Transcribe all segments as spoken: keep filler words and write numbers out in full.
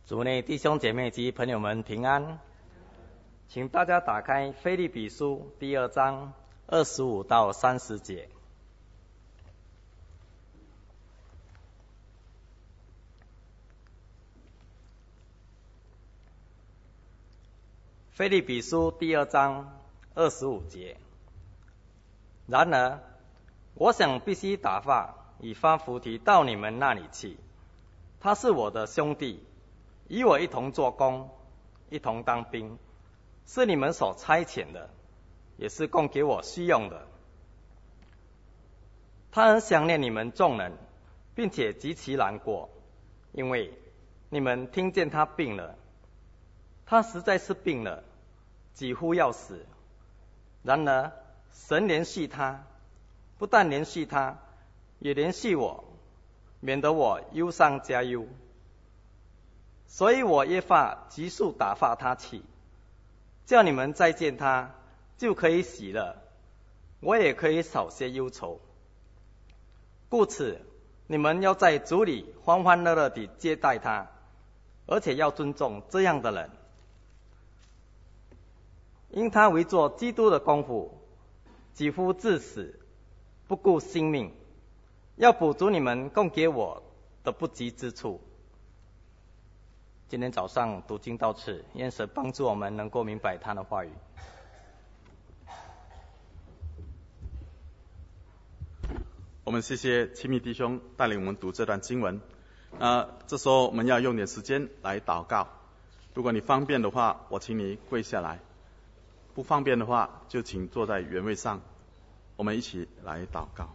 主内弟兄姐妹及朋友们平安，请大家打开腓立比书第二章二十五到三十节。腓立比书第二章二十五节。然而，我想必须打发以巴弗提到你们那里去，他是我的兄弟，与我一同做工，一同当兵，是你们所差遣的，也是供给我需用的。他很想念你们众人，并且极其难过，因为你们听见他病了。他实在是病了，几乎要死。然而神怜恤他，不但怜恤他，也怜恤我，免得我忧上加忧。所以我约法急速打发他去，叫你们再见他，就可以喜乐，我也可以少些忧愁。故此，你们要在主里欢欢乐乐地接待他，而且要尊重这样的人，因他为做基督的功夫，几乎至死，不顾性命，要补足你们供给我的不及之处。今天早上读经到此，愿神帮助我们能够明白他的话语。 我们谢谢亲密弟兄带领我们读这段经文。呃，这时候我们要用点时间来祷告。如果你方便的话，我请你跪下来；不方便的话，就请坐在原位上。我们一起来祷告。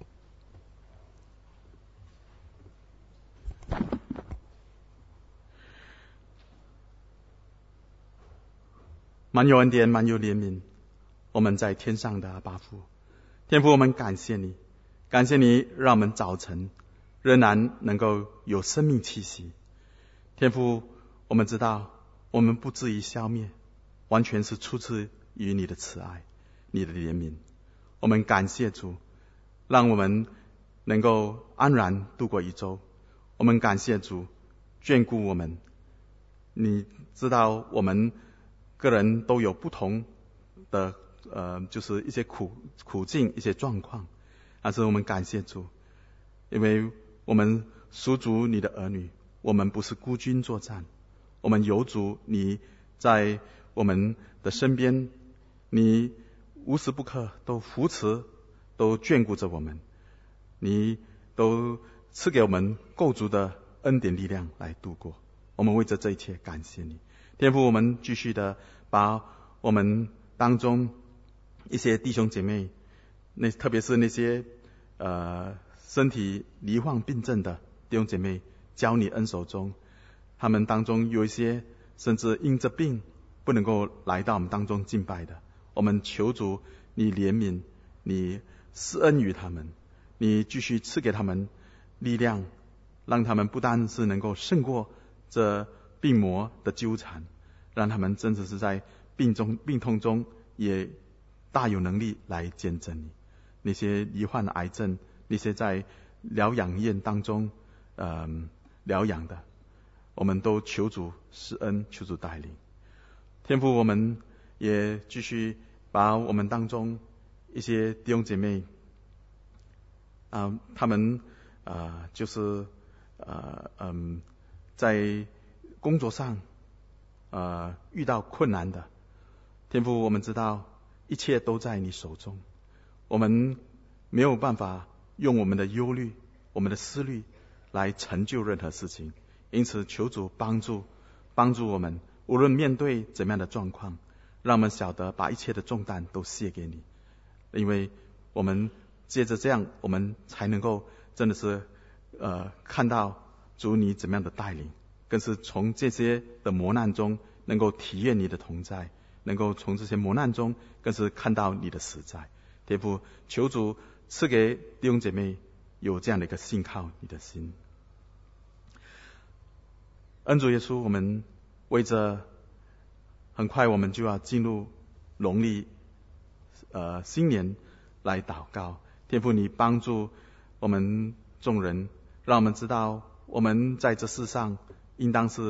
满有恩典，满有怜悯，我们在天上的阿爸父，天父，我们感谢你，感谢你让我们早晨仍然能够有生命气息。天父，我们知道我们不至于消灭，完全是出自于你的慈爱，你的怜悯。我们感谢主，让我们能够安然度过一周。我们感谢主眷顾我们，你知道我们个人都有不同的呃，就是一些苦苦境、一些状况，但是我们感谢主，因为我们属主你的儿女，我们不是孤军作战，我们有主你在我们的身边，你无时不刻都扶持，都眷顾着我们，你都赐给我们够足的恩典力量来度过。我们为着这一切感谢你。天父，我们继续的把我们当中一些弟兄姐妹，那特别是那些呃身体罹患病症的弟兄姐妹，交你恩手中。他们当中有一些甚至因着病不能够来到我们当中敬拜的，我们求主你怜悯，你施恩于他们，你继续赐给他们力量，让他们不单是能够胜过这病魔的纠缠，让他们真的是在病中病痛中也大有能力来见证你。那些罹患癌症，那些在疗养院当中呃疗养的，我们都求主施恩，求主带领。天父，我们也继续把我们当中一些弟兄姐妹啊、呃，他们啊、呃、就是呃嗯在工作上呃遇到困难的，天父，我们知道一切都在你手中，我们没有办法用我们的忧虑、我们的思虑来成就任何事情，因此求主帮助帮助我们，无论面对怎么样的状况，让我们晓得把一切的重担都卸给你，因为我们借着这样，我们才能够真的是呃看到主你怎么样的带领，更是从这些的磨难中能够体验你的同在，能够从这些磨难中更是看到你的实在。天父，求主赐给弟兄姐妹有这样的一个信靠你的心。恩主耶稣，我们为着很快我们就要进入农历呃新年来祷告。天父，你帮助我们众人，让我们知道我们在这世上应当是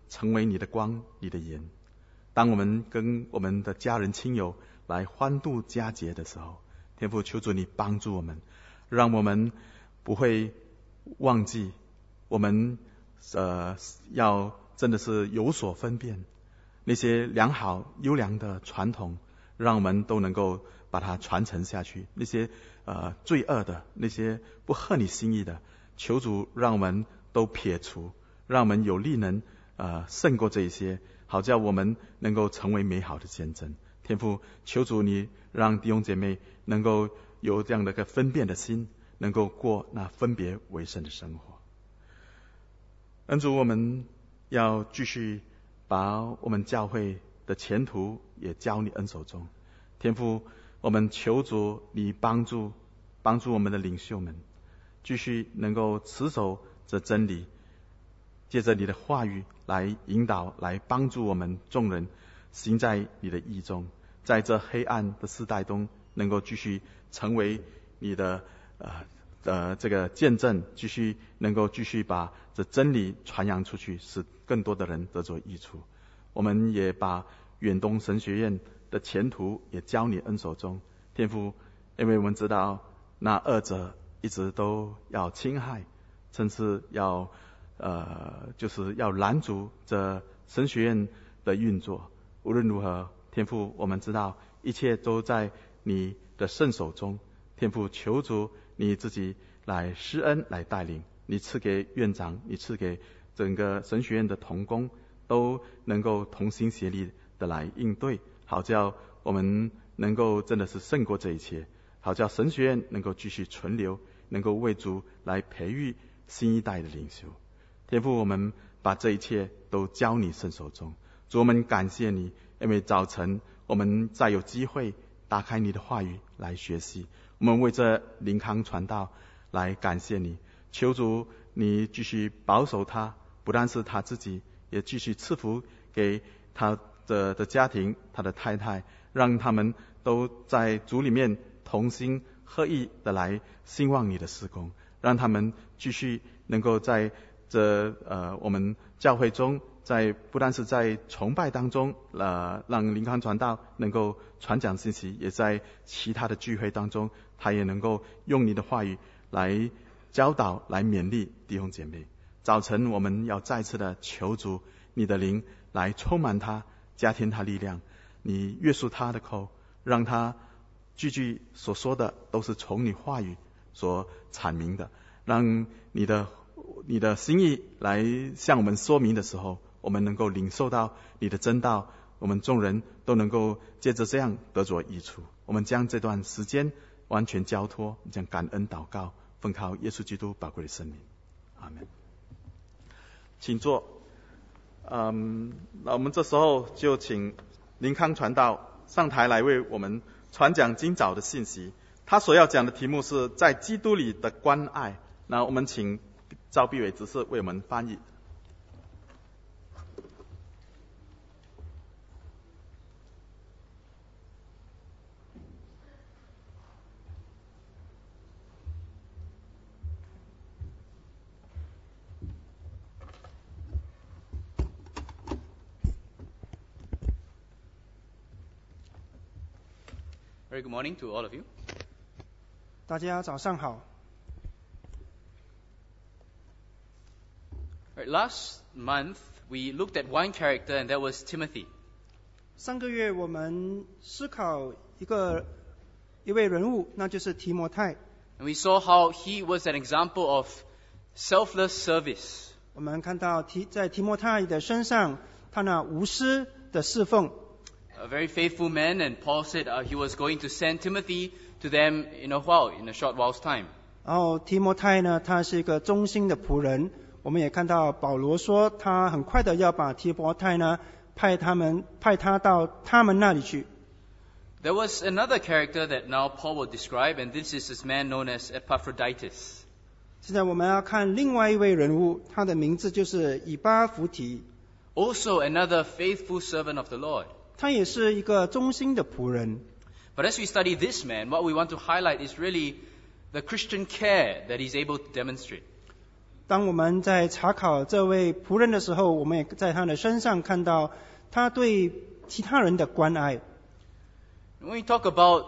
成为你的光，你的盐。当我们跟我们的家人亲友来欢度佳节的时候，天父求主你帮助我们，让我们不会忘记，我们呃要真的是有所分辨，那些良好优良的传统，让我们都能够把它传承下去。那些呃罪恶的，那些不合你心意的，求主让我们都撇除，让我们有力能呃胜过这一些，好叫我们能够成为美好的见证。天父，求主你让弟兄姐妹能够有这样的一个分辨的心，能够过那分别为圣的生活。恩主，我们要继续把我们教会的前途也交你恩手中。天父，我们求主你帮助帮助我们的领袖们，继续能够持守这真理，借着你的话语来引导，来帮助我们众人行在你的意中，在这黑暗的时代中，能够继续成为你的呃呃这个见证，继续能够继续把这真理传扬出去，使更多的人得着益处。我们也把远东神学院的前途也交你恩手中，天父，因为我们知道那二者一直都要侵害，甚至要呃就是要拦阻这神学院的运作。无论如何，天父，我们知道一切都在你的圣手中。天父，求主你自己来施恩，来带领，你赐给院长，你赐给整个神学院的同工，都能够同心协力的来应对，好叫我们能够真的是胜过这一切，好叫神学院能够继续存留，能够为主来培育新一代的领袖。天父，我们把这一切都交你圣手中。主，我们感谢你，因为早晨我们再有机会打开你的话语来学习，我们为这灵康传道来感谢你。求主你继续保守他，不但是他自己，也继续赐福给他的的家庭，他的太太，让他们都在主里面同心合意的来兴旺你的事工，让他们继续能够在这呃我们教会中，在不但是在崇拜当中呃让灵康传道能够传讲信息，也在其他的聚会当中，他也能够用你的话语来教导，来勉励弟兄姐妹。早晨我们要再次的求主你的灵来充满他，加添他力量，你约束他的口，让他句句所说的都是从你话语所阐明的，让你的你的心意来向我们说明的时候，我们能够领受到你的真道，我们众人都能够借着这样得着益处。我们将这段时间完全交托，将感恩祷告，奉靠耶稣基督宝贵的圣名，阿们。请坐。嗯，那我们这时候就请林康传道上台来为我们传讲今早的信息。他所要讲的题目是在基督里的关爱。那我们请赵必伟执事为我们翻译。 Very good morning to all of you. 大家早上好。 Right, last month we looked at one character, and that was Timothy. 上个月我们思考一个一位人物，那就是提摩太。 And we saw how he was an example of selfless service. 我们看到提在提摩太的身上，他那无私的侍奉。 A very faithful man, and Paul said uh, he was going to send Timothy to them in a while, in a short while's time. 然后提摩太呢，他是一个忠心的仆人。我们也看到保罗说，他很快的要把提摩太呢派他们派他到他们那里去。 There was another character that now Paul will describe, and this is this man known as Epaphroditus. 现在我们要看另外一位人物，他的名字就是以巴弗提。 Also another faithful servant of the Lord. 他也是一个忠心的仆人。 But as we study this man, what we want to highlight is really the Christian care that he's able to demonstrate. 当我们在查考这位仆人的时候，我们也在他的身上看到他对其他人的关爱。 When we talk about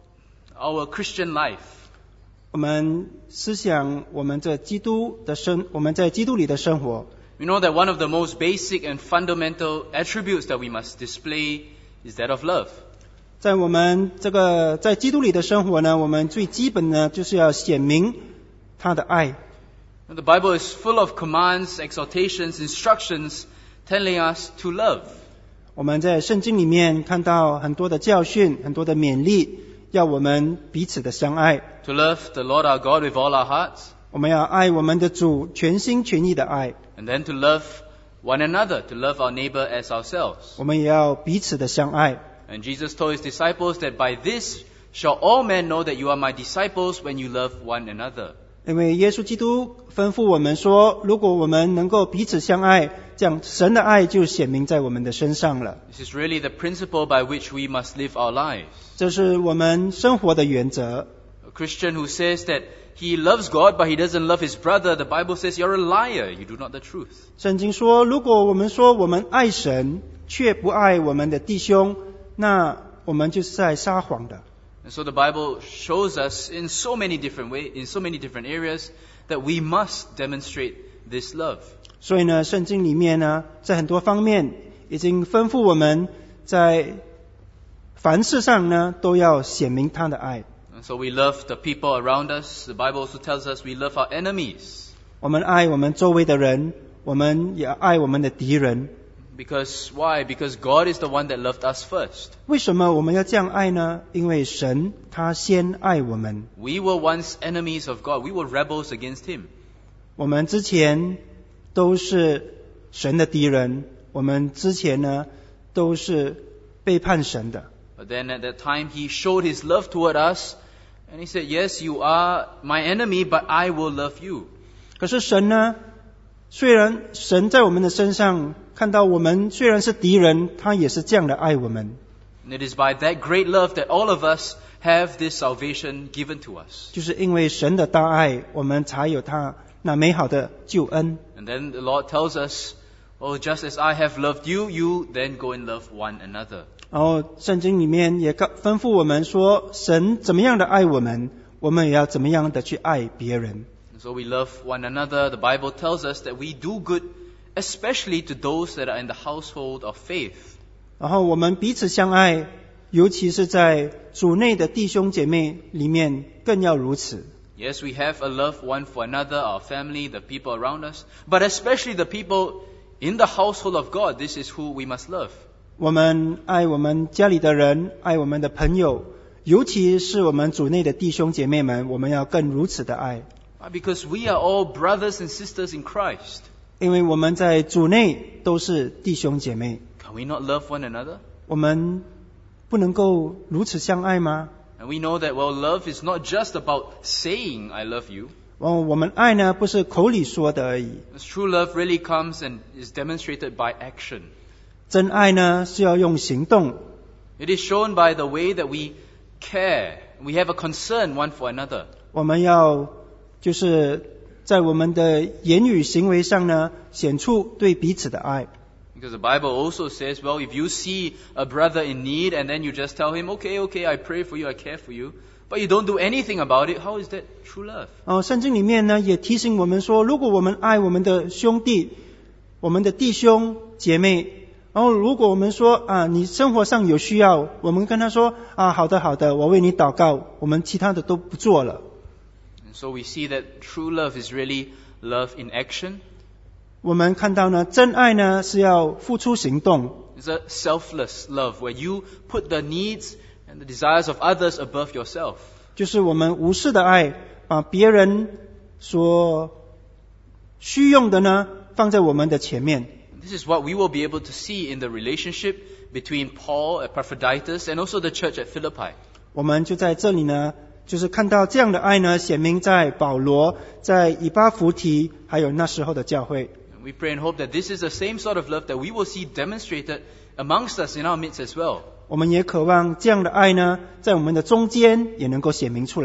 our Christian life, 我们思想我们这基督的生，我们在基督里的生活。 we know that one of the most basic and fundamental attributes that we must display is that of love. 在我们这个在基督里的生活呢，我们最基本呢就是要显明他的爱。 The Bible is full of commands, exhortations, instructions telling us to love. 我们在圣经里面看到很多的教训，很多的勉励，要我们彼此的相爱。 To love the Lord our God with all our hearts. 我们要爱我们的主，全心全意的爱。 And then to love one another, to love our neighbor as ourselves. 我们也要彼此的相爱。 And Jesus told his disciples that by this shall all men know that you are my disciples when you love one another. 因为耶稣基督吩咐我们说，如果我们能够彼此相爱，这样神的爱就显明在我们的身上了。 This is really the principle by which we must live our lives. 这是我们生活的原则。 A Christian who says that he loves God but he doesn't love his brother, the Bible says you're a liar, you do not the truth. 圣经说，如果我们说我们爱神，却不爱我们的弟兄，那我们就是在撒谎的。 And so the Bible shows us in so many different ways, in so many different areas, that we must demonstrate this love. 所以呢，圣经里面呢，在很多方面已经吩咐我们，在凡事上呢，都要显明他的爱。 And so we love the people around us. The Bible also tells us we love our enemies. 我们爱我们周围的人，我们也爱我们的敌人。 Because why? Because God is the one that loved us first. 为什么我们要这样爱呢？因为神他先爱我们。 We were once enemies of God. We were rebels against Him. 我们之前都是神的敌人，我们之前呢都是背叛神的。 But then at that time He showed His love toward us, and He said, "Yes, you are my enemy, but I will love you." 可是神呢，虽然神在我们的身上看到我们虽然是敌人，他也是这样的爱我们。 And it is by that great love that all of us have this salvation given to us. 就是因为神的大爱，我们才有他那美好的救恩。 And then the Lord tells us, "Oh, just as I have loved you, you then go and love one another." 然后圣经里面也告吩咐我们说，神怎么样的爱我们，我们也要怎么样的去爱别人。 And so we love one another. The Bible tells us that we do good, especially to those that are in the household of faith. 然后我们彼此相爱，尤其是在主内的弟兄姐妹里面更要如此。 Yes, we have a love one for another, our family, the people around us, but especially the people in the household of God. This is who we must love. 我们爱我们家里的人，爱我们的朋友，尤其是我们主内的弟兄姐妹们，我们要更如此的爱。 Because we are all brothers and sisters in Christ. 因为我们在主内都是弟兄姐妹。 Can we not love one another? 我们不能够如此相爱吗？ And we know that, well, love is not just about saying, I love you. 哦，我们爱呢，不是口里说的而已。 This true love really comes and is demonstrated by action. 真爱呢，是要用行动。 It is shown by the way that we care. We have a concern one for another. 我们要就是在我们的言语行为上呢，显出对彼此的爱。 Because the Bible also says, well, if you see a brother in need and then you just tell him, okay, okay, I pray for you, I care for you, but you don't do anything about it, how is that true love? 哦，圣经里面呢也提醒我们说，如果我们爱我们的兄弟、我们的弟兄姐妹，然后如果我们说啊，你生活上有需要，我们跟他说啊，好的好的，我为你祷告，我们其他的都不做了。 And so we see that true love is really love in action. 我们看到呢，真爱呢是要付出行动。 It's a selfless love where you put the needs and the desires of others above yourself. 就是我们无私的爱，把别人所需用的呢放在我们的前面。 This is what we will be able to see in the relationship between Paul, Epaphroditus, and also the church at Philippi. 我们就在这里呢，就是看到这样的爱呢，显明在保罗、在以巴弗提，还有那时候的教会。 We pray and hope that this is the same sort of love that we will see demonstrated amongst us in our midst as well. 我们也渴望这样的爱呢，在我们的中间也能够显明出来。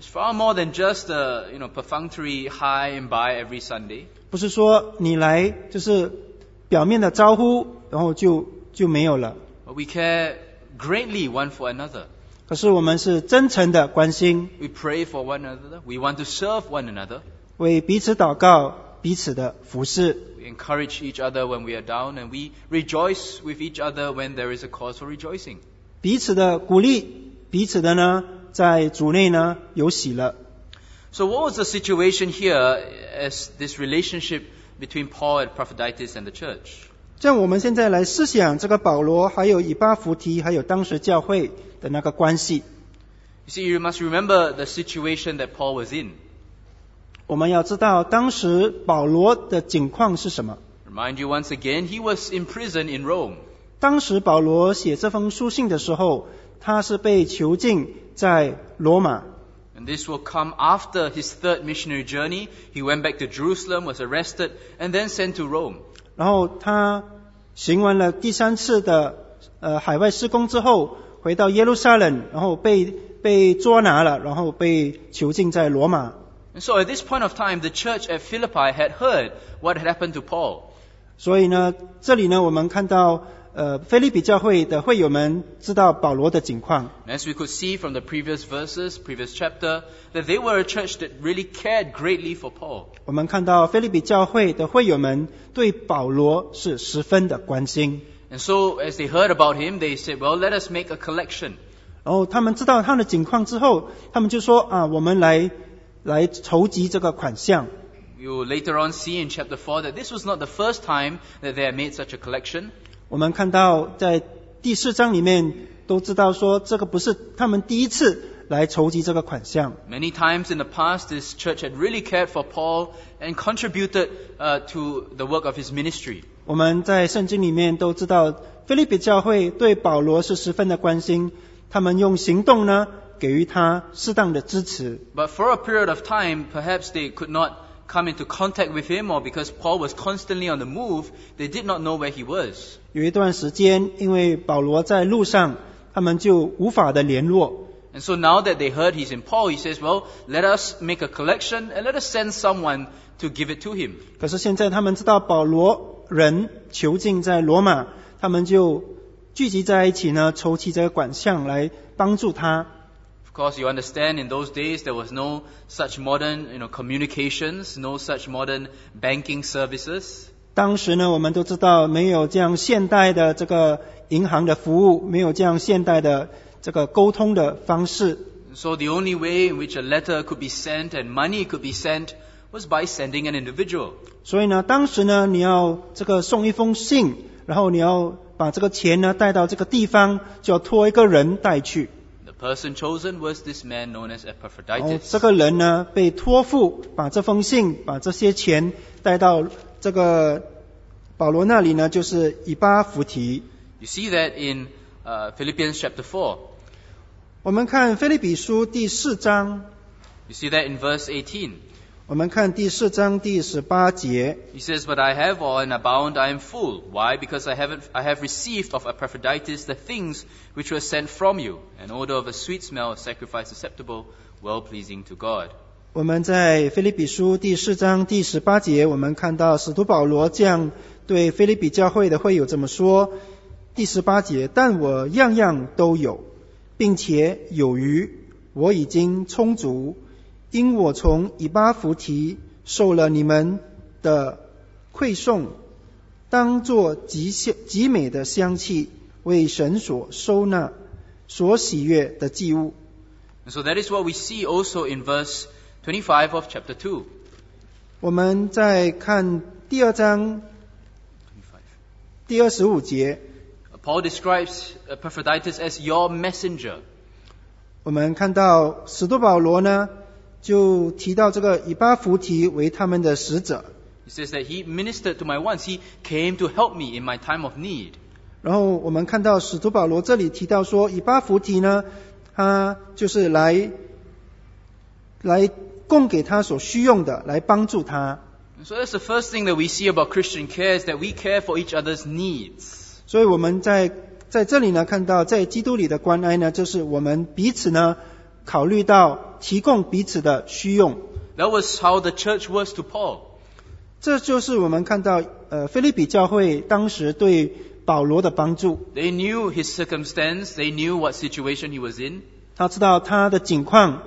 It's far more than just a, you know, perfunctory hi and bye every Sunday. 不是说你来就是表面的招呼，然后就就没有了。 But we care greatly one for another. 可是我们是真诚的关心， We pray for one another. We want to serve one another. 为彼此祷告，彼此的服侍。 We encourage each other when we are down, and we rejoice with each other when there is a cause for rejoicing. 彼此的鼓励，彼此的呢，在主内呢有喜乐。 So what was the situation here as this relationship between Paul and Epaphroditus and the church? 这样我们现在来思想这个保罗，还有以巴弗提，还有当时教会的那个关系。 You see, you must remember the situation that Paul was in. 我们要知道当时保罗的境况是什么。 Remind you once again, he was in prison in Rome. 当时保罗写这封书信的时候，他是被囚禁在罗马。 And this will come after his third missionary journey. He went back to Jerusalem, was arrested, and then sent to Rome. 然后他行完了第三次的呃海外施工之后，回到耶路撒冷，然后被被捉拿了，然后被囚禁在罗马。 And so at this point of time, the church at Philippi had heard what had happened to Paul. 所以呢，这里呢，我们看到呃腓立比教会的会友们知道保罗的境况。 And as we could see from the previous verses, previous chapter, that they were a church that really cared greatly for Paul. 我们看到腓立比教会的会友们对保罗是十分的关心。 And so as they heard about him, they said, well, let us make a collection. 然后他们知道他的境况之后，他们就说啊，我们来来筹集这个款项。 You will later on see in chapter four that this was not the first time that they had made such a collection. 我们看到在第四章里面都知道说，这个不是他们第一次来筹集这个款项。 Many times in the past, this church had really cared for Paul and contributed uh, to the work of his ministry. 我们在圣经里面都知道，腓立比教会对保罗是十分的关心，他们用行动呢给予他适当的支持。 But for a period of time, perhaps they could not come into contact with him, or because Paul was constantly on the move, they did not know where he was. 有一段时间，因为保罗在路上，他们就无法的联络。 And so now that they heard he's in Paul, he says, well, let us make a collection and let us send someone to give it to him. 可是现在他们知道保罗人囚禁在罗马，他们就聚集在一起呢，筹集这个款项来帮助他。 Of course, you understand in those days there was no such modern, you know, communications, no such modern banking services. 当时呢，我们都知道没有这样现代的这个银行的服务，没有这样现代的这个沟通的方式。 So the only way in which a letter could be sent and money could be sent was by sending an individual. 所以呢，当时呢，你要这个送一封信，然后你要把这个钱呢带到这个地方，就要托一个人带去。 The person chosen was this man known as 然后 Epaphroditus. 这个人呢被托付，把这封信、把这些钱带到这个保罗那里呢，就是以巴弗提。 You see that in uh, Philippians chapter four. 我们看腓立比书第四章， You see that in verse eighteen. 我们看第四章第十八节。 He says, "But I have all and abound, I am full. Why? Because I haven't, I have received of Epaphroditus the things which were sent from you, an odor of a sweet smell, a sacrifice acceptable, well pleasing to God." 我们在腓立比书第四章第十八节，我们看到使徒保罗这样对腓立比教会的会友这么说。第十八节，但我样样都有，并且有余，我已经充足，因我从以巴弗提受了你们的馈送，当作极香极美的香气，为神所收纳，所喜悦的祭物。 And so that is what we see also in verse twenty-five of chapter two. 我们再看第二章第二十五节， Paul describes Epaphroditus as your messenger. 我们看到使徒保罗呢，就提到这个以巴弗提为他们的使者。 He says that he ministered to my wants. He came to help me in my time of need. 然后我们看到使徒保罗这里提到说，以巴弗提呢，他就是来来供给他所需用的，来帮助他。 So that's the first thing that we see about Christian care, is that we care for each other's needs. 所以我们在在这里呢看到，在基督里的关爱呢，就是我们彼此呢考虑到提供彼此的需用。 That was how the church was to Paul. 这就是我们看到呃腓立比教会当时对保罗的帮助。 They knew his circumstance. They knew what situation he was in. 他知道他的境况，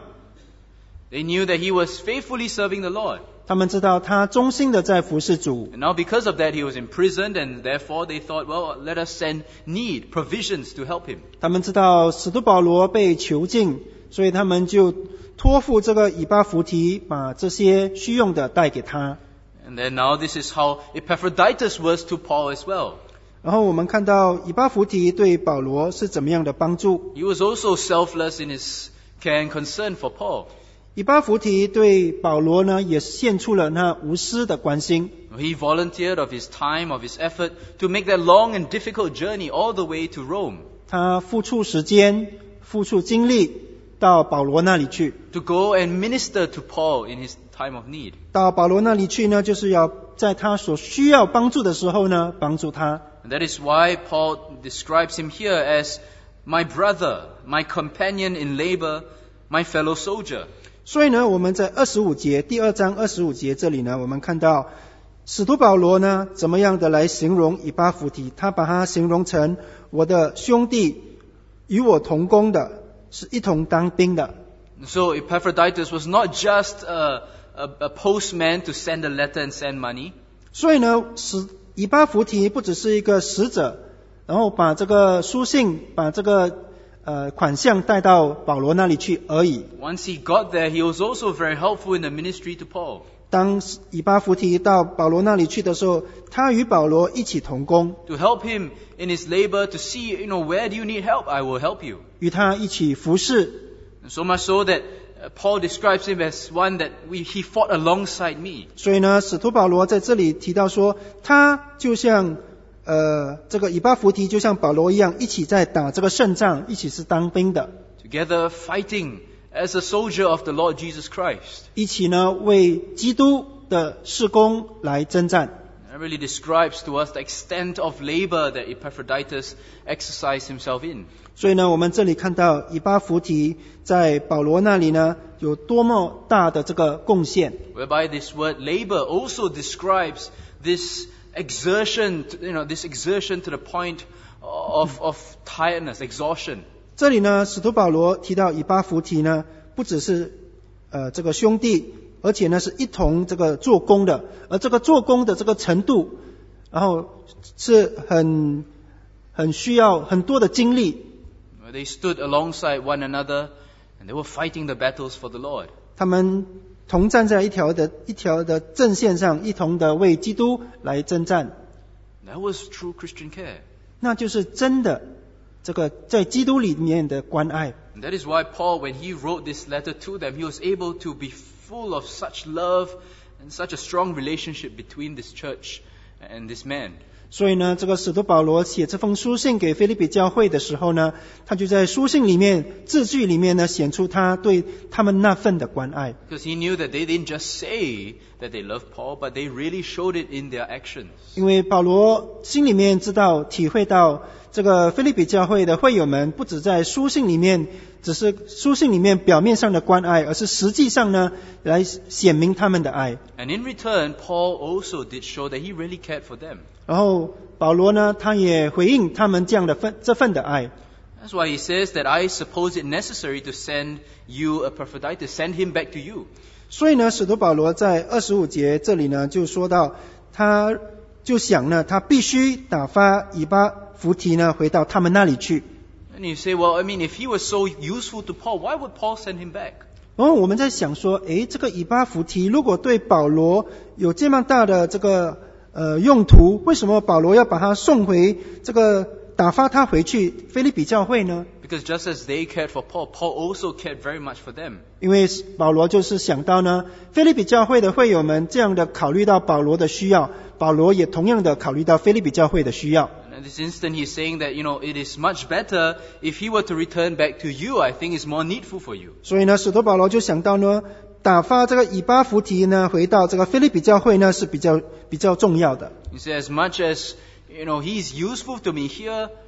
They knew that he was faithfully serving the Lord. 他们知道他忠心的在服侍主。 And now because of that, he was imprisoned, and therefore they thought, well, let us send need, provisions to help him. 他们知道使徒保罗被囚禁，所以他们就托付这个以巴弗提，把这些需用的带给他。 And then now this is how Epaphroditus was to Paul as well. 然后我们看到以巴弗提对保罗是怎么样的帮助。 He was also selfless in his care and concern for Paul. 以巴弗提对保罗呢，也献出了那无私的关心。 He volunteered of his time, of his effort, to make that long and difficult journey all the way to Rome. 他付出时间，付出精力到保罗那里去。 To go and minister to Paul in his time of need. 到保罗那里去呢，就是要在他所需要帮助的时候呢，帮助他。 And that is why Paul describes him here as my brother, my companion in labor, my fellow soldier. 所以呢，我们在二十五节第二章二十五节这里呢，我们看到使徒保罗呢，怎么样的来形容以巴弗提？他把他形容成我的兄弟，与我同工的，是一同当兵的。 So Epaphroditus was not just a, a, a postman to send a letter and send money. 所以呢，使以巴弗提不只是一个使者，然后把这个书信，把这个呃款项带到保罗那里去而已。 Once he got there, he was also very helpful in the ministry to Paul. 当以巴弗提到保罗那里去的时候，他与保罗一起同工， To help him in his labor, to see, you know, where do you need help? I will help you. 与他一起服侍。 And so much so that uh, Paul describes him as one that we, he fought alongside me. 所以呢，使徒保罗在这里提到说，他就像呃这个以巴弗提就像保罗一样，一起在打这个胜仗，一起是当兵的， Together fighting as a soldier of the Lord Jesus Christ. 一起呢为基督的事工来征战。 That really describes to us the extent of labor that Epaphroditus exercised himself in. 所以呢，我们这里看到以巴弗提在保罗那里呢有多么大的这个贡献。 Whereby this word labor also describes this exertion, you know, this exertion to the point of, of tiredness, exhaustion. 这里呢，使徒保罗提到以巴弗提呢，不只是呃这个兄弟，而且呢是一同这个做工的，而这个做工的这个程度，然后是很很需要很多的精力。 They stood alongside one another and they were fighting the battles for the Lord. 他们同站在一条的一条的阵线上，一同的为基督来征战。 That was true Christian care. 那就是真的这个在基督里面的关爱。 And that is why Paul, when he wrote this letter to them, he was able to be full of such love and such a strong relationship between this church and this man. 所以呢，这个使徒保罗写这封书信给腓立比教会的时候呢，他就在书信里面字句里面呢显出他对他们那份的关爱。 Because he knew that they didn't just say that they loved Paul, but they really showed it in their actions. 因为保罗心里面知道体会到这个腓立比教会的会友们不只在书信里面只是书信里面表面上的关爱，而是实际上呢来显明他们的爱。 And in return, Paul also did show that he really cared for them. 然后保罗呢，他也回应他们这样的份这份的爱。 That's why he says that I suppose it necessary to send you Epaphroditus, send him back to you. 所以呢，使徒保罗在二十五节这里呢，就说到，他就想呢，他必须打发以巴弗提呢回到他们那里去。 And you say, well, I mean, if he was so useful to Paul, why would Paul send him back? 然后我们在想说，诶，这个以巴弗提如果对保罗有这么大的这个呃用途，为什么保罗要把他送回这个打发他回去腓立比教会呢？ Because just as they cared for Paul, Paul also cared very much for them. 因为保罗就是想到呢，腓立比教会的会友们这样的考虑到保罗的需要，保罗也同样的考虑到腓立比教会的需要。 And at this instant, he's saying that, you know, it is much better if he were to return back to you, I think is more needful for you. 所以呢，使徒保罗就想到呢，打发这个以巴弗提呢回到这个腓立比教会呢是比较比较重要的。 He says, as much as, you know, he's useful to me here,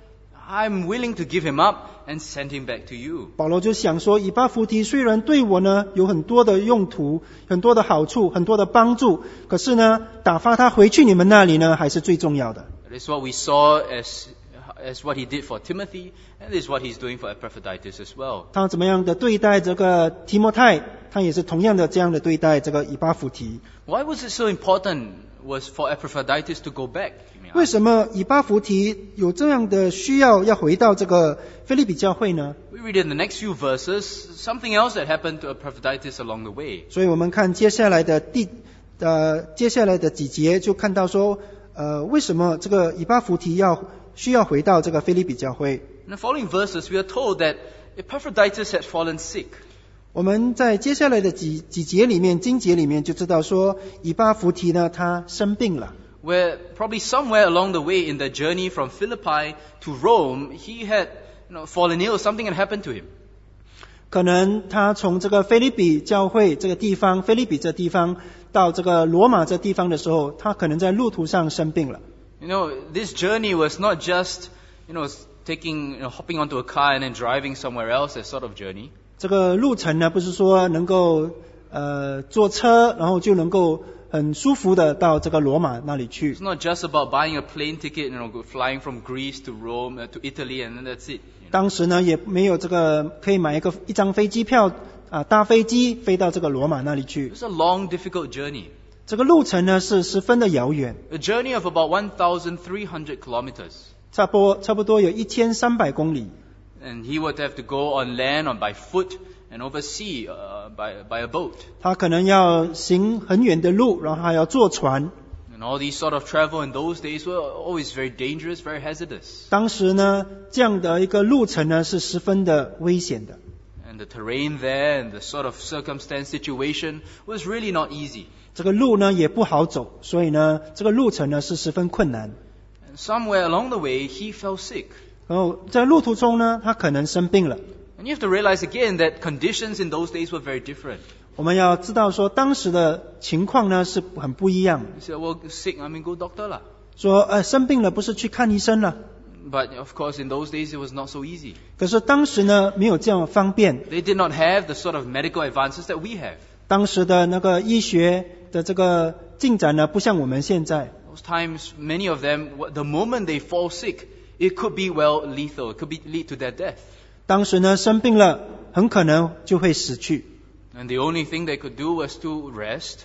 I'm willing to give him up and send him back to you. 保罗就想说，以巴弗提虽然对我呢有很多的用途、很多的好处、很多的帮助，可是呢，打发他回去你们那里呢，还是最重要的。 That is what we saw as, as what he did for Timothy, and this is what he's doing for Epaphroditus as well. 他怎么样的对待这个提摩太，他也是同样的这样的对待这个以巴弗提。 Why was it so important was for Epaphroditus to go back? 为什么以巴弗提有这样的需要要回到这个腓立比教会呢？ We read in the next few verses something else that happened to Epaphroditus along the way. 所以我们看接下来的第呃接下来的几节就看到说，呃为什么这个以巴弗提要需要回到这个腓立比教会？ In the following verses, we are told that Epaphroditus had fallen sick. 我们在接下来的几几节里面，经节里面就知道说，以巴弗提呢他生病了。 Where probably somewhere along the way in the journey from Philippi to Rome, he had you know, fallen ill. Something had happened to him. 可能他从这个腓立比教会这个地方，腓立比这地方到这个罗马这地方的时候，他可能在路途上生病了。 You know, this journey was not just, you know, taking, you know, hopping onto a car and then driving somewhere else, that sort of journey. 这个路程呢，不是说能够呃坐车，然后就能够很舒服的到这个罗马那里去。 It's not just about buying a plane ticket, you know, flying from Greece to Rome, uh, to Italy, and then that's it. 当时呢，也没有这个可以买一个一张飞机票啊，搭飞机飞到这个罗马那里去。 It's a long, difficult journey. 这个路程呢是十分的遥远， A journey of about one thousand three hundred kilometers. 差不多差不多有一千三百公里。 And he would have to go on land, on by foot, and over sea uh, by, by a boat. 他可能要行很远的路，然后还要坐船。 And all these sort of travel in those days were always very dangerous, very hazardous. 当时呢，这样的一个路程呢是十分的危险的。 And the terrain there and the sort of circumstance situation was really not easy. 这个路呢也不好走，所以呢，这个路程呢是十分困难。 And somewhere along the way, he fell sick. 然后在路途中呢，他可能生病了。 And you have to realize again that conditions in those days were very different. 我们要知道说，当时的情况呢是很不一样。 You say, well, sick, I mean, go doctor lah. 说呃生病了不是去看医生了， But of course, in those days, it was not so easy. 可是当时呢没有这样方便。 They did not have the sort of medical advances that we have. 当时的那个医学的这个进展呢，不像我们现在。 Those times, many of them, the moment they fall sick, it could be, well, lethal. It could be lead to their death. 当时呢生病了，很可能就会死去。 And the only thing they could do was to rest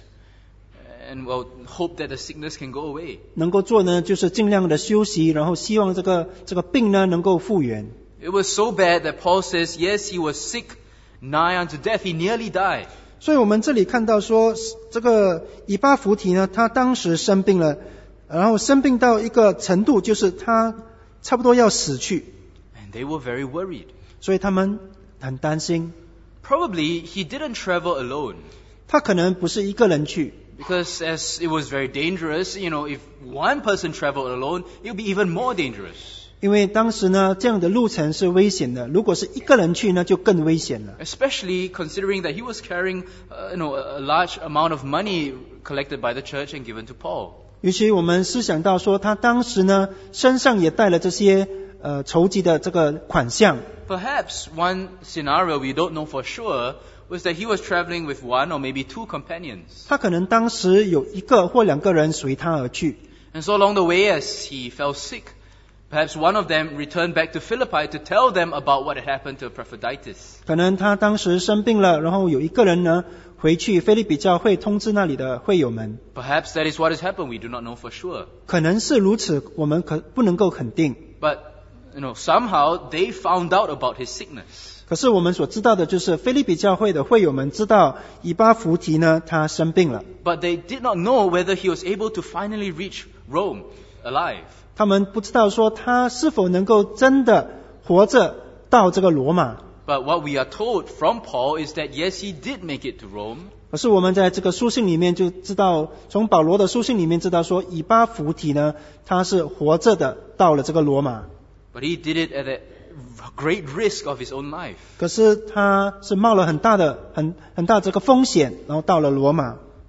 and, well, hope that the sickness can go away. 能够做呢，就是尽量的休息，然后希望这个这个病呢能够复原。 It was so bad that Paul says, yes, he was sick, nigh unto death. He nearly died. 所以我们这里看到说，这个以巴弗提呢，他当时生病了，然后生病到一个程度，就是他差不多要死去， And they were very worried. 所以他们很担心。 Probably he didn't travel alone. 他可能不是一个人去， Because as it was very dangerous, you know, if one person traveled alone, it would be even more dangerous. 因为当时呢这样的路程是危险的，如果是一个人去呢，就更危险了。 Especially considering that he was carrying, uh, you know, a large amount of money collected by the church and given to Paul. 尤其我们思想到说，他当时呢身上也带了这些呃筹集的这个款项。 Perhaps one scenario we don't know for sure was that he was traveling with one or maybe two companions. 他可能当时有一个或两个人随他而去。 And so along the way, as he fell sick, perhaps one of them returned back to Philippi to tell them about what had happened to Epaphroditus. 可能他当时生病了，然后有一个人呢回去腓立比教会通知那里的会友们。 Perhaps that is what has happened. We do not know for sure. 可能是如此，我们可不能够肯定。 But, you know, somehow they found out about his sickness. 可是我们所知道的就是，腓立比教会的会友们知道以巴弗提呢，他生病了。 But they did not know whether he was able to finally reach Rome alive. 他们不知道说他是否能够真的活着到这个罗马。 But what we are told from Paul is that yes, he did make it to Rome. 可是我们在这个书信里面就知道，从保罗的书信里面知道说，以巴弗提呢，他是活着的到了这个罗马。 But he did it at a great risk of his own life. 可是他是冒了很大的、很很大这个风险，然后到了罗马。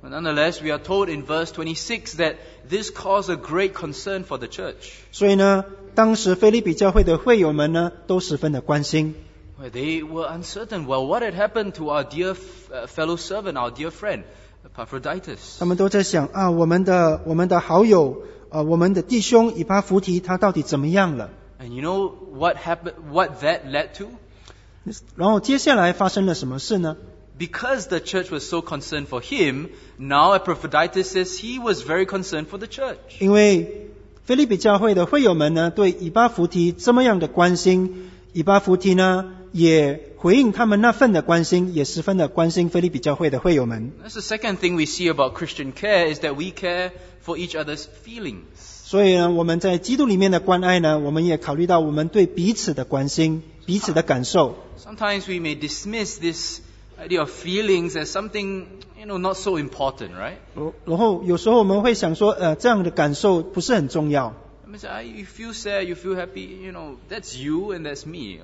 But nonetheless, we are told in verse twenty-six that this caused a great concern for the church. 所以呢，当时腓立比教会的会友们呢，都十分的关心。 Where they were uncertain. Well, what had happened to our dear uh, fellow servant, our dear friend, Epaphroditus? 他们都在想啊，我们的我们的好友，呃，我们的弟兄以巴弗提，他到底怎么样了？ And you know what happened? What that led to? 然后接下来发生了什么事呢？ Because the church was so concerned for him, now Epaphroditus says he was very concerned for the church. 因为腓立比教会的会友们呢，对以巴弗提这么样的关心，以巴弗提呢，也回应他们那份的关心，也十分的关心腓立比教会的会友们。 That's the second thing we see about Christian care is that we care for each other's feelings. 所以呢，我们在基督里面的关爱呢，我们也考虑到我们对彼此的关心、彼此的感受。 Sometimes we may dismiss this idea of feelings as something, you know, not so important, right? 然后有时候我们会想说，呃，这样的感受不是很重要。 I mean, say, you feel sad, you feel happy, you know, that's you and that's me.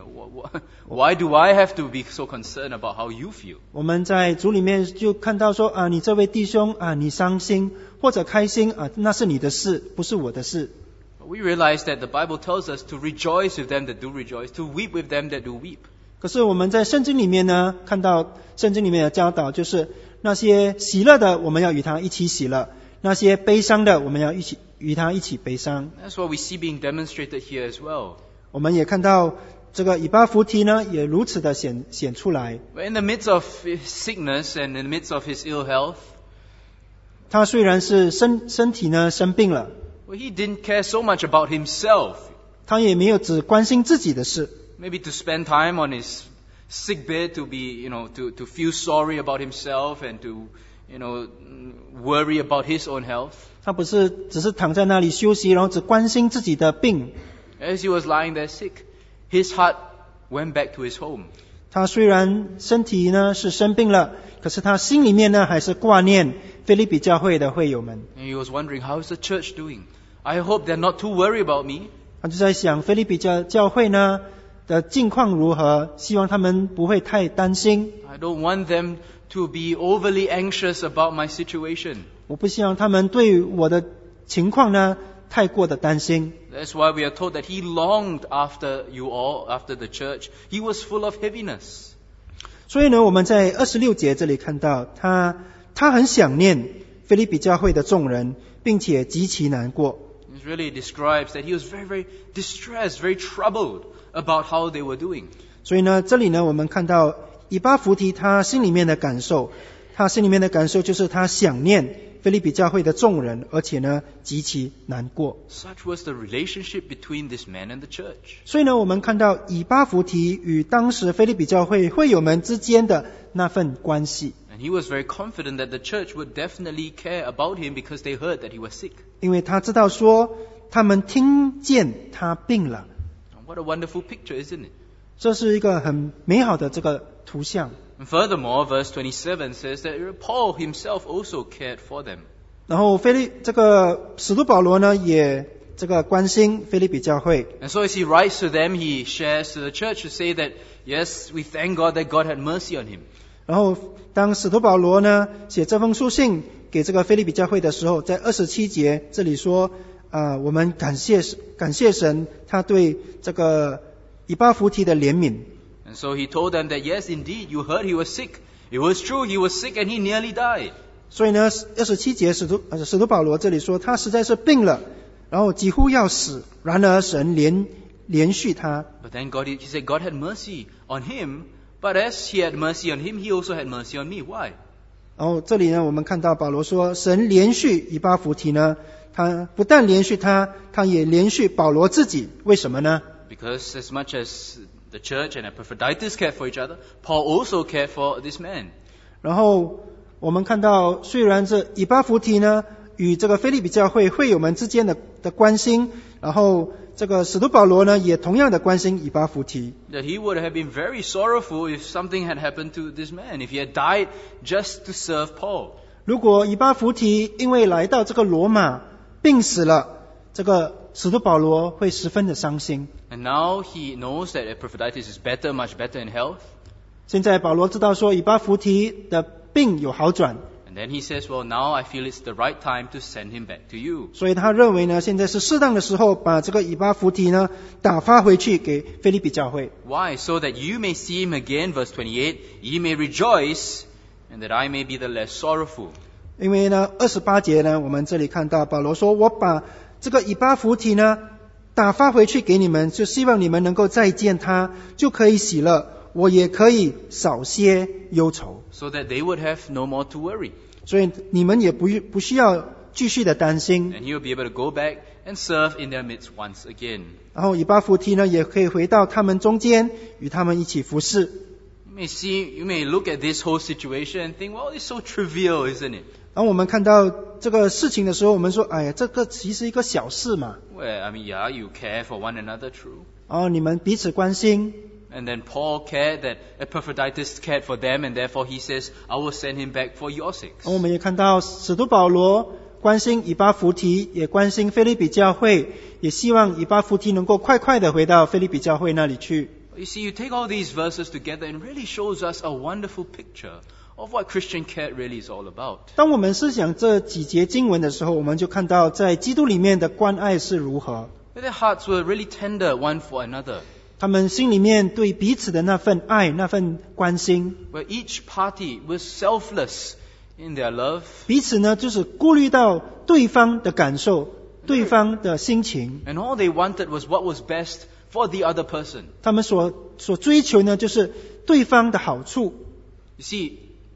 Why do I have to be so concerned about how you feel? 我们在主里面就看到说啊，你这位弟兄啊，你伤心或者开心啊，那是你的事，不是我的事。 But we realize that the Bible tells us to rejoice with them that do rejoice, to weep with them that do weep. 可是我们在圣经里面呢，看到圣经里面的教导，就是那些喜乐的，我们要与他一起喜乐；那些悲伤的，我们要一起与他一起悲伤。 That's what we see being demonstrated here as well. 我们也看到这个以巴弗提呢，也如此的显显出来。 But in the midst of his sickness and in the midst of his ill health, 他虽然是身身体呢生病了， well, he didn't care so much about himself. 他也没有只关心自己的事。 Maybe to spend time on his sick bed, to be, you know, to, to feel sorry about himself and to, you know, worry about his own health. 他不是只是躺在那里休息，然后只关心自己的病。 As he was lying there sick, his heart went back to his home. 他虽然身体呢是生病了，可是他心里面呢还是挂念腓立比教会的会友们。 And he was wondering, how is the church doing? I hope they're not too worried about me. 他就在想腓立比教教会呢的境况如何，希望他们不会太担心。 I don't want them to be overly anxious about my situation. 我不希望他们对我的情况呢太过的担心。 That's why we are told that he longed after you all, after the church. He was full of heaviness. 所以呢，我们在二十六节这里看到他，他很想念腓立比教会的众人，并且极其难过。 It really describes that he was very, very distressed, very troubled about how they were doing. 所以呢，这里呢，我们看到以巴弗提他心里面的感受，他心里面的感受就是他想念腓立比教会的众人，而且呢，极其难过。 Such was the relationship between this man and the church. 所以呢，我们看到以巴弗提与当时腓立比教会会友们之间的那份关系。 And he was very confident that the church would definitely care about him because they heard that he was sick. 因为他知道说，他们听见他病了， What a wonderful picture, isn't it? 这是一个很美好的这个图像。 And furthermore, verse twenty-seven says that Paul himself also cared for them. 然后腓利这个使徒保罗呢，也这个关心腓立比教会。 And so as he writes to them, he shares to the church to say that, yes, we thank God that God had mercy on him. 然后当使徒保罗呢写这封书信给这个腓立比教会的时候，在二十七节这里说，啊、呃，我们感谢感谢神，他对这个以巴弗提的怜悯。 And so he told them that, yes, indeed, you heard he was sick. It was true, he was sick and he nearly died. 所以呢，二十七节使徒呃使徒保罗这里说，他实在是病了，然后几乎要死，然而神怜怜恤他。 But then God, he said God had mercy on him, but as he had mercy on him, he also had mercy on me. Why? 然后这里呢，我们看到保罗说，神怜恤以巴弗提呢，他不但怜恤他，他也怜恤保罗自己。为什么呢？ Because as much as the church and Epaphroditus cared for each other, Paul also cared for this man. 然后我们看到，虽然这以巴弗提呢与这个腓立比教会会友们之间的的关心，然后这个使徒保罗呢也同样的关心以巴弗提。 That he would have been very sorrowful if something had happened to this man, if he had died just to serve Paul. 如果以巴弗提因为来到这个罗马病死了，这个使徒保罗会十分的伤心。 And now he knows that Epaphroditus is better, much better in health. 现在保罗知道说以巴弗提的病有好转， And then he says, well, now I feel it's the right time to send him back to you. 所以他认为呢，现在是适当的时候，把这个以巴弗提呢打发回去给腓立比教会。 Why? So that you may see him again, verse twenty-eight, ye may rejoice, and that I may be the less sorrowful. 因为呢，二十八节呢，我们这里看到保罗说，我把这个以巴弗提呢打发回去给你们，就希望你们能够再见他，就可以喜乐，我也可以少些忧愁。 So that they would have no more to worry. 所以你们也不不需要继续的担心。 And he will be able to go back and serve in their midst once again. 然后以巴弗提呢，也可以回到他们中间，与他们一起服侍。 You may see, you may look at this whole situation and think, well, it's so trivial, isn't it? 当我们看到这个事情的时候，我们说，哎呀，这个其实一个小事嘛。 Well, I mean, yeah, you care for one another, true. 然后你们彼此关心。 And then Paul cared that Epaphroditus cared for them, and therefore he says, I will send him back for your sakes. 我们也看到使徒保罗关心以巴弗提，也关心腓立比教会，也希望以巴弗提能够快快的回到腓立比教会那里去。 You see, you take all these verses together and it really shows us a wonderful picture of what Christian care really is all about. 当我们思想这几节经文的时候，我们就看到在基督里面的关爱是如何。 Their hearts were really tender one for another, 他们心里面对彼此的那份爱，那份关心， where each party was selfless in their love. 彼此呢就是顾虑到对方的感受，对方的心情。 And all they wanted was what was best for the other person. 他们所所追求呢，就是对方的好处。 You see,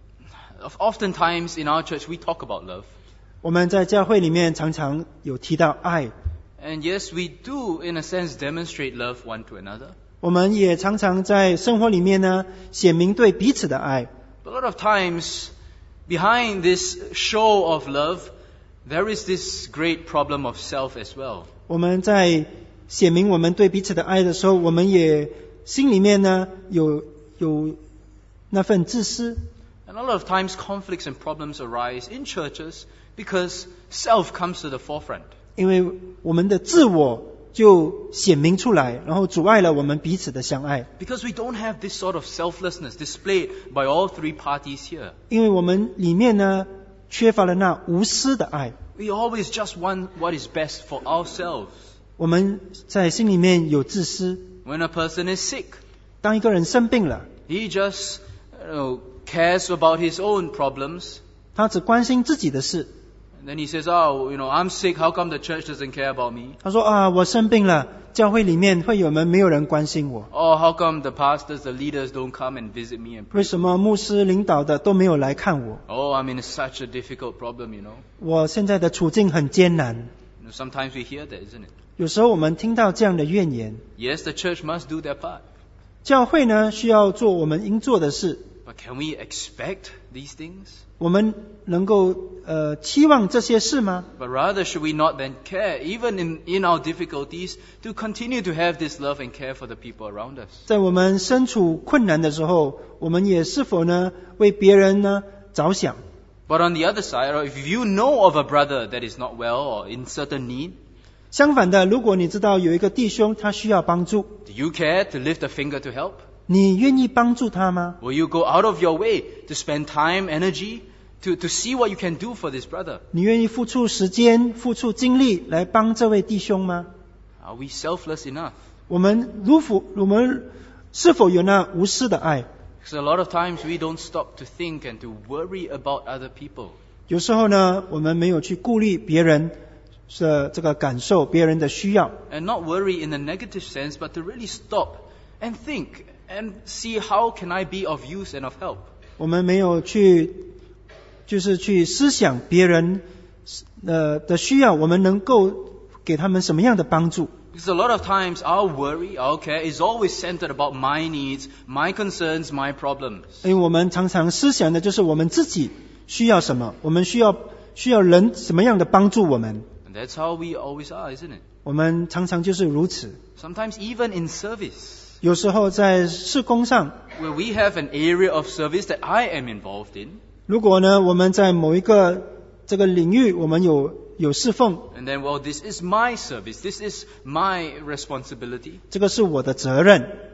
oftentimes in our church we talk about love. 我们在教会里面常常有提到爱， And yes, we do, in a sense, demonstrate love one to another. 我们也常常在生活里面呢显明对彼此的爱。 But a lot of times, behind this show of love, there is this great problem of self as well. 我们在显明我们对彼此的爱的时候，我们也心里面呢有有那份自私。 And a lot of times conflicts and problems arise in churches because self comes to the forefront. 因为我们的自我就显明出来，然后阻碍了我们彼此的相爱。 Because we don't have this sort of selflessness displayed by all three parties here. 因为我们里面呢缺乏了那无私的爱， We always just want what is best for ourselves. 我们在心里面有自私。 When a person is sick, 当一个人生病了， he just you know, cares about his own problems. 他只关心自己的事。 And then he says, oh, you know, I'm sick. How come the church doesn't care about me? 他说啊，我生病了，教会里面会有人没有人关心我？ Oh, how come the pastors, the leaders don't come and visit me and pray? 为什么牧师领导的都没有来看我？ Oh, I'm in such a difficult problem, you know. 我现在的处境很艰难。 You know, sometimes we hear that, isn't it? 有时候我们听到这样的怨言， Yes, the church must do their part. 教会呢需要做我们应做的事。 But can we expect these things? 我们能够呃期望这些事吗？ But rather, should we not then care, even in, in our difficulties, to continue to have this love and care for the people around us? 在我们身处困难的时候，我们也是否呢为别人呢着想？ But on the other side, or if you know of a brother that is not well or in certain need, 相反的，如果你知道有一个弟兄他需要帮助， do you care to lift a finger to help? 你愿意帮助他吗？ Will you go out of your way to spend time, energy, to, to see what you can do for this brother? 你愿意付出时间、付出精力来帮这位弟兄吗？ Are we selfless enough? 我们如否我们是否有那无私的爱？ Because a lot of times we don't stop to think and to worry about other people. 有时候呢，我们没有去顾虑别人的这个感受、别人的需要。 And not worry in a negative sense, but to really stop and think and see how can I be of use and of help. 我们没有去，就是去思想别人呃的需要，我们能够给他们什么样的帮助？ Because a lot of times our worry, our care is always centered about my needs, my concerns, my problems. 因为我们常常思想的就是我们自己需要什么，我们需要需要人什么样的帮助我们。 And that's how we always are, isn't it? 我们常常就是如此。 Sometimes even in service, 有时候在事工上， where we have an area of service that I am involved in, 如果呢我们在某一个这个领域我们有有侍奉， and then, well, this is my service, this is my responsibility. 这个是我的责任。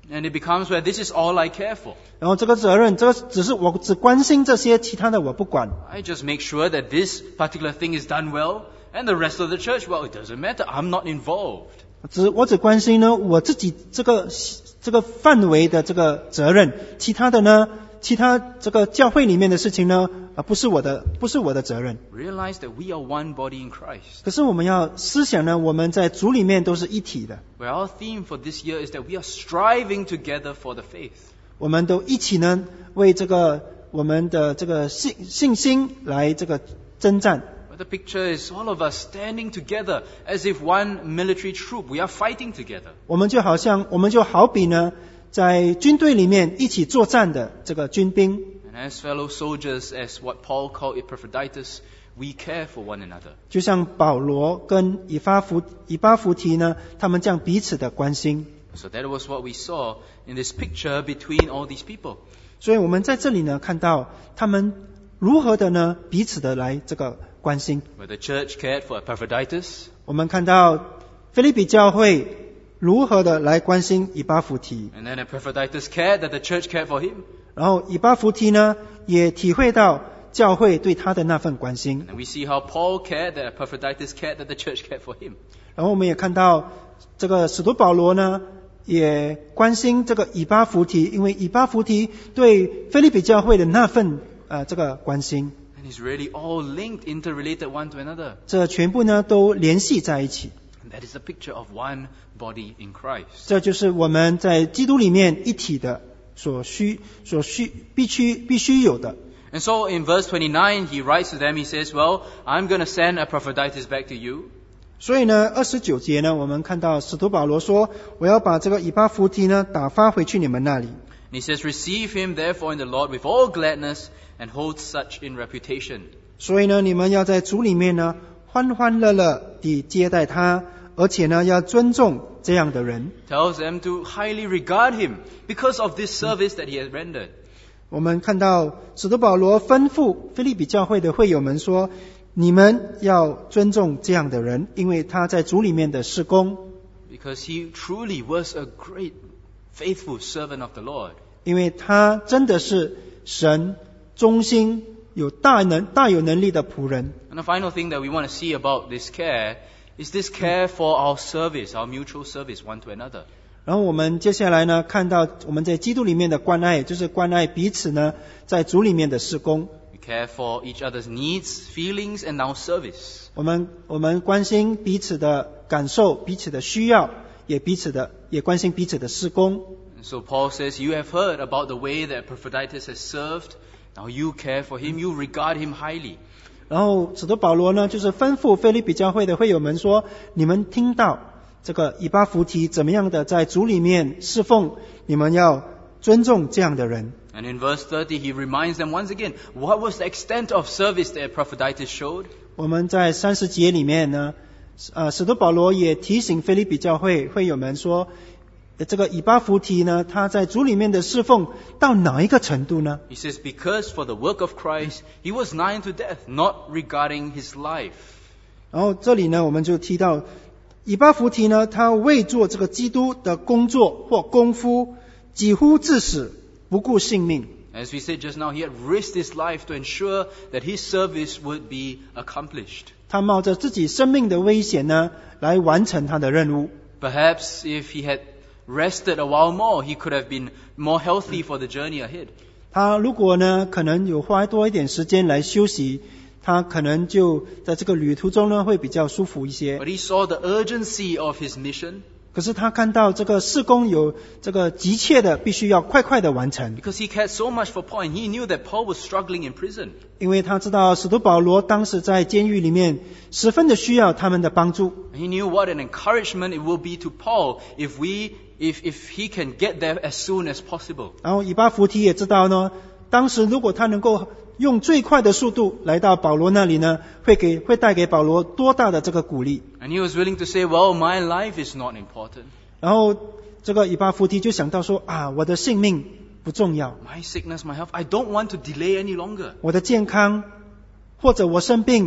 And it becomes where this is all I care for. 然后这个责任，这个只是我只关心这些，其他的我不管。 I just make sure that this particular thing is done well, and the rest of the church, well, it doesn't matter. I'm not involved. 只我只关心呢我自己这个这个范围的这个责任，其他的呢，其他这个教会里面的事情呢，啊，不是我的，不是我的责任。 Realize that we are one body in Christ. 可是我们要思想呢，我们在主里面都是一体的。 Where our theme for this year is that we are striving together for the faith. 我们都一起呢，为这个我们的这个信信心来这个征战。 The picture is all of us standing together as if one military troop. We are fighting together. 我们就好像，我们就好比呢，在军队里面一起作战的这个军兵。 And as fellow soldiers, as what Paul called Epaphroditus, we care for one another. 就像保罗跟以巴弗以巴弗提呢，他们这样彼此的关心。 So that was what we saw in this picture between all these people. 所以我们在这里呢，看到他们如何的呢，彼此的来这个关心。 Where the church cared for Epaphroditus. 我们看到腓立比教会如何的来关心以巴弗提。 And then Epaphroditus cared that the church cared for him. 然后以巴弗提呢，也体会到教会对他的那份关心。 And we see how Paul cared that Epaphroditus cared that the church cared for him. 然后我们也看到这个使徒保罗呢，也关心这个以巴弗提，因为以巴弗提对腓立比教会的那份呃这个关心。 And it's really all linked, interrelated one to another. 这全部呢都联系在一起。 And that is the picture of one body in Christ. 这就是我们在基督里面一体的所需、所需、必须、必须有的。 And so in verse twenty-nine, he writes to them, he says, well, I'm going to send Epaphroditus back to you. 所以呢，二十九节呢，我们看到使徒保罗说，我要把这个以巴弗提呢打发回去你们那里。 And he says, receive him therefore in the Lord with all gladness and hold such in reputation. 所以呢，你们要在主里面呢欢欢乐乐地接待他，而且呢要尊重这样的人。 Tells them to highly regard him because of this service that he has rendered. 我们看到使徒保罗吩咐腓立比教会的会友们说，你们要尊重这样的人，因为他在主里面的事工。 Because he truly was a great, faithful servant of the Lord. 因为他真的是神忠心、有大能、大有能力的仆人。 And the final thing that we want to see about this care is this care for our service, our mutual service one to another. 然后我们接下来呢，看到我们在基督里面的关爱，就是关爱彼此呢，在主里面的事工。 We care for each other's needs, feelings, and our service. 我们我们关心彼此的感受、彼此的需要，也彼此的也关心彼此的事工。 And so Paul says, you have heard about the way that Epaphroditus has served. Now you care for him, you regard him highly. 然后使徒保罗呢，就是吩咐腓立比教会的会友们说，你们听到这个以巴弗提怎么样的在主里面侍奉，你们要尊重这样的人。 And in verse thirty, he reminds them once again, what was the extent of service that Epaphroditus showed? 我们在三十节里面呢，呃，使徒保罗也提醒腓立比教会会友们说，这个以巴弗提呢，他在主里面的侍奉到哪一个程度呢？ He says, because for the work of Christ, he was nigh to death, not regarding his life. 然后这里呢，我们就提到以巴弗提呢，他为做这个基督的工作或功夫，几乎致死，不顾性命。 As we said just now, he had risked his life to ensure that his service would be accomplished. 他冒着自己生命的危险呢，来完成他的任务。 Perhaps if he had rested a while more, he could have been more healthy for the journey ahead. 他如果呢，可能有花多一点时间来休息，他可能就在这个旅途中呢，会比较舒服一些。 But he saw the urgency of his mission. 可是他看到这个事工有这个急切的，必须要快快的完成。 Because he cared so much for Paul, and he knew that Paul was struggling in prison. 因为他知道使徒保罗当时在监狱里面，十分的需要他们的帮助。 And he knew what an encouragement it will be to Paul if we, if, if he can get there as soon as possible. 然后以巴弗提也知道呢，当时如果他能够用最快的速度来到保罗那里呢，会给会带给保罗多大的这个鼓励。 And he was willing to say, well, my life is not important. 然后这个以巴弗提就想到说啊，我的性命不重要， My sickness, my health, I don't want to delay any longer. 我的健康或者我生病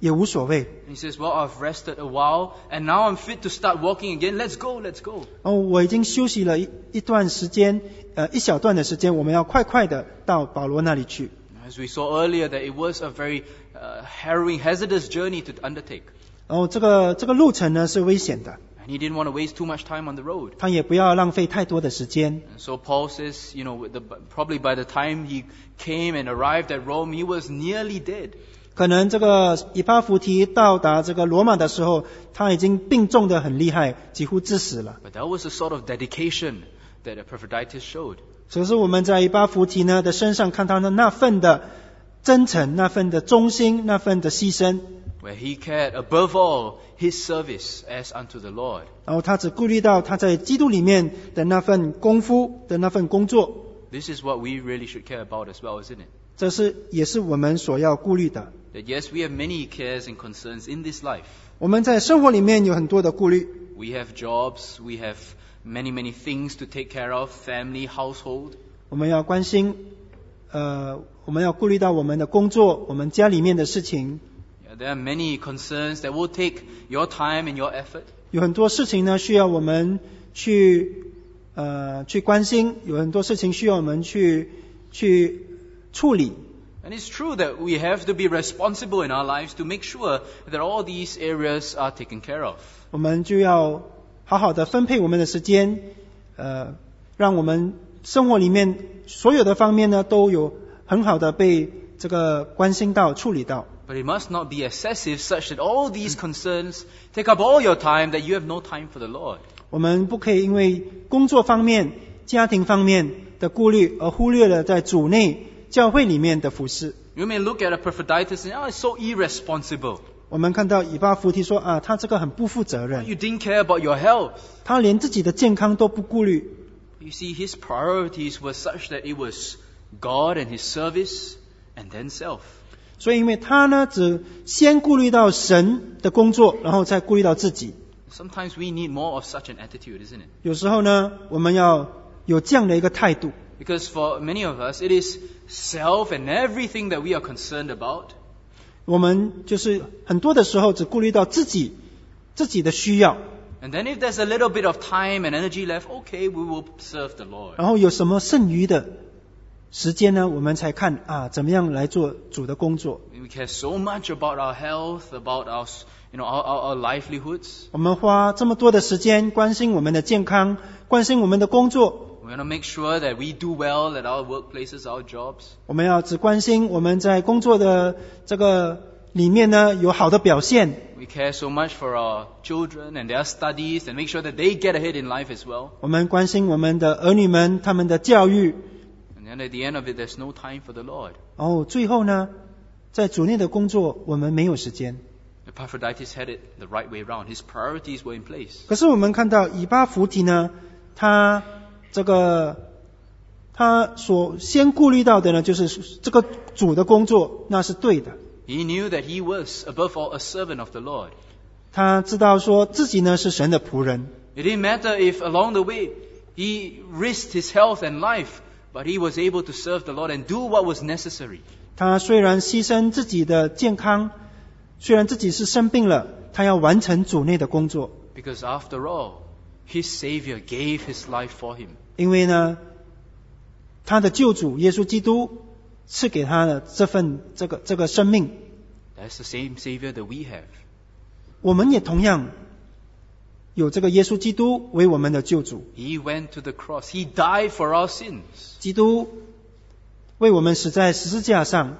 也无所谓。 And he says, well, I've rested a while, and now I'm fit to start walking again. Let's go, let's go. 哦，我已经休息了一一段时间，呃，一小段的时间，我们要快快的到保罗那里去。 As we saw earlier, that it was a very uh, harrowing, hazardous journey to undertake. 然后这个这个路程呢是危险的， And he didn't want to waste too much time on the road. 他也不要浪费太多的时间。 And so Paul says, you know, with the, probably by the time he came and arrived at Rome, he was nearly dead. 可能这个以巴弗提到达这个罗马的时候，他已经病重得很厉害，几乎致死了。 But that was the sort of dedication that Epaphroditus showed. 所以说我们在以巴弗提呢的身上看到的那份的真诚，那份的忠心，那份的牺牲。 Where he cared above all his service as unto the Lord. 然后他只顾虑到他在基督里面的那份功夫的那份工作， This is what we really should care about as well, isn't it? 这是也是我们所要顾虑的。 That yes, we have many cares and concerns in this life. 我们在生活里面有很多的顾虑， We have jobs, we have many, many things to take care of, family, household. 我们要关心，呃，我们要顾虑到我们的工作，我们家里面的事情。 Yeah, there are many concerns that will take your time and your effort. 有很多事情呢需要我们去呃去关心，有很多事情需要我们去去处理。 And it's true that we have to be responsible in our lives to make sure that all these areas are taken care of. 我们就要好好的分配我们的时间，呃，让我们生活里面所有的方面呢都有很好的被这个关心到、处理到。 But it must not be excessive such that all these concerns take up all your time, that you have no time for the Lord. 我们不可以因为工作方面、家庭方面的顾虑而忽略了在主内教会里面的服事。 You may look at Epaphroditus and, oh, it's so irresponsible. 我们看到以巴弗提说啊，他这个很不负责任， You didn't care about your health. 他连自己的健康都不顾虑。 You see, his priorities were such that it was God and his service and then self. 所以因为他呢，只先顾虑到神的工作，然后再顾虑到自己。 Sometimes we need more of such an attitude, isn't it? 有时候呢，我们要有这样的一个态度。 Because for many of us, it is self and everything that we are concerned about. 我们就是很多的时候只顾虑到自己自己的需要， And then if there's a little bit of time and energy left, okay, we will serve the Lord. 然后有什么剩余的时间呢，我们才看啊，怎么样来做主的工作。 We care so much about our health, about our, you know, our, our, our livelihoods. 我们花这么多的时间关心我们的健康，关心我们的工作， We want to make sure that we do well at our workplaces, our jobs. 我们要只关心我们在工作的这个里面呢有好的表现。 We care so much for our children and their studies and make sure that they get ahead in life as well. 我们关心我们的儿女们他们的教育。 And then at the end of it, there's no time for the Lord. 哦，最后呢，在主内的工作我们没有时间。 Epaphroditus had it the right way around. His priorities were in place. 可是我们看到以巴弗提呢，他这个他所先顾虑到的呢，就是这个主的工作，那是对的。 He knew that he was, above all, a servant of the Lord. 他知道说自己呢是神的仆人。 It didn't matter if along the way he risked his health and life, but he was able to serve the Lord and do what was necessary. 他虽然牺牲自己的健康，虽然自己是生病了，他要完成主内的工作。 Because after all, his Savior gave his life for him. 因为呢，他的救主耶稣基督赐给他的这份这个这个生命， That's the same Savior that we have. 我们也同样有这个耶稣基督为我们的救主。 He went to the cross. He died for our sins. 基督为我们死在十字架上。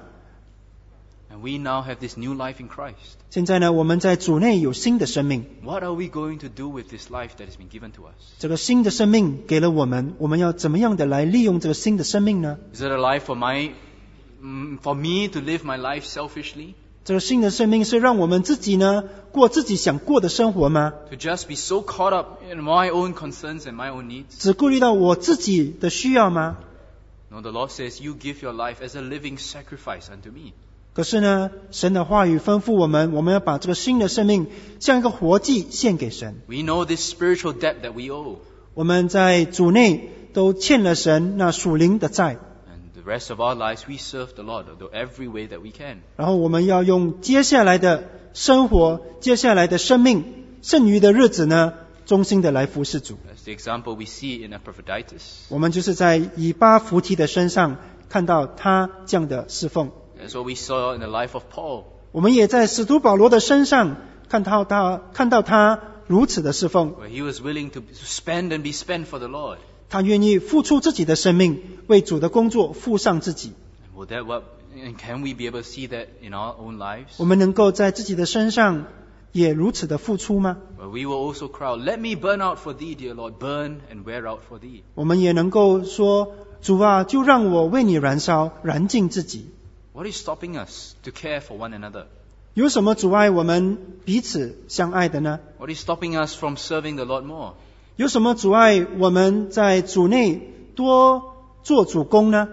And we now have this new life in Christ. 现在呢，我们在主内有新的生命。 What are we going to do with this life that has been given to us? 这个新的生命给了我们，我们要怎么样的来利用这个新的生命呢？ Is it a life for my, mm, for me to live my life selfishly? 这个新的生命是让我们自己呢过自己想过的生活吗？ To just be so caught up in my own concerns and my own needs? 只顾虑到我自己的需要吗？ No, the Lord says, you give your life as a living sacrifice unto me. 可是呢，神的话语吩咐我们，我们要把这个新的生命像一个活祭献给神。 We know this spiritual debt that we owe. 我们在主内都欠了神那属灵的债， And the rest of our lives, we serve the Lord in every way that we can. 然后我们要用接下来的生活，接下来的生命，剩余的日子呢，忠心的来服侍主。 That's the example we see in Epaphroditus. 我们就是在以巴弗提的身上看到他这样的侍奉。 That's what we saw in the life of Paul. 我们也在使徒保罗的身上看到他看到他如此的侍奉。 Where he was willing to spend and be spent for the Lord. 他愿意付出自己的生命，为主的工作付上自己。 And will that what, and can we be able to see that in our own lives? 我们能够在自己的身上也如此的付出吗？ Where we will also cry out, let me burn out for thee, dear Lord, burn and wear out for thee. 我们也能够说，主啊，就让我为你燃烧，燃尽自己。 What is stopping us to care for one another? 有什么阻碍我们彼此相爱的呢？ What is stopping us from serving the Lord more? 有什么阻碍我们在主内多做主工呢？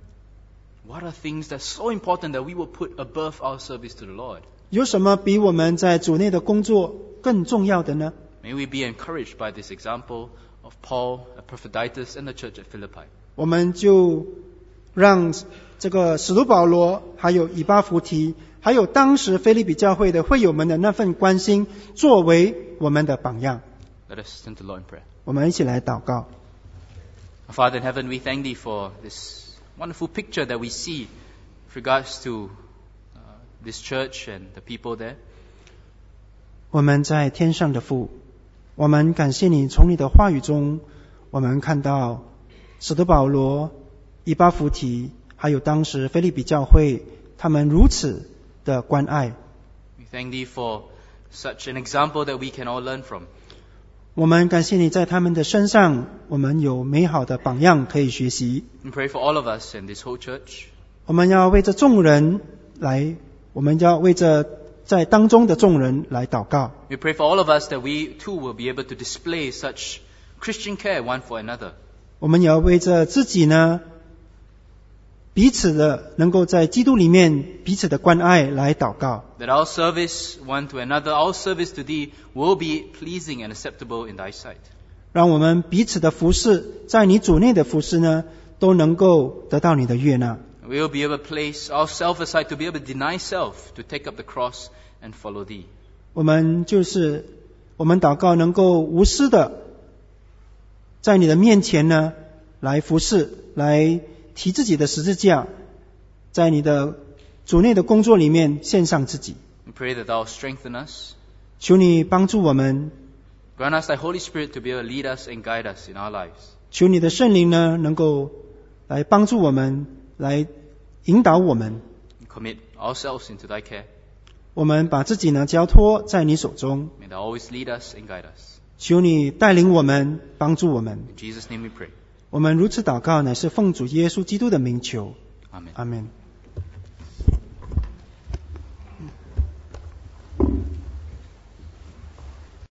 What are things that's so important that we will put above our service to the Lord? 有什么比我们在主内的工作更重要的呢？ May we be encouraged by this example of Paul, Epaphroditus, and the church at Philippi. 我们就让这个使徒保罗，还有以巴弗提，还有当时腓立比教会的会友们的那份关心，作为我们的榜样。 Let us turn to the Lord in prayer. 我们一起来祷告。 Our Father in heaven, we thank thee for this wonderful picture that we see with regards to uh, this church and the people there. 我们在天上的父，我们感谢你，从你的话语中，我们看到使徒保罗、以巴弗提，还有当时腓立比教会，他们如此的关爱。 We thank thee for such an example that we can all learn from. 我们感谢你在他们的身上，我们有美好的榜样可以学习。 We pray for all of us and this whole church. 我们要为着众人来，我们要为着在当中的众人来祷告。 We pray for all of us that we too will be able to display such Christian care one for another. 我们也要为着自己呢，彼此的能够在基督里面彼此的关爱来祷告。 That our service one to another, our service to thee will be pleasing and acceptable in thy sight. 让我们彼此的服侍，在你主内的服侍呢，都能够得到你的悦纳。 We will be able to place ourselves aside to be able to deny self, to take up the cross and follow thee. 我们就是我们祷告能够无私的在你的面前呢来服侍，来提自己的十字架，在你的主内的工作里面献上自己。 We pray that thou strengthen us. 求你帮助我们， Grant us thy Holy Spirit to be able to lead us and guide us in our lives. 求你的圣灵呢能够来帮助我们，来引导我们。 We commit ourselves into thy care. 我们把自己呢交托在你手中， May thou always lead us and guide us. 求你带领我们，帮助我们。 In Jesus' name we pray. 我们如此祷告，乃是奉主耶稣基督的名求。 Amen. 阿们。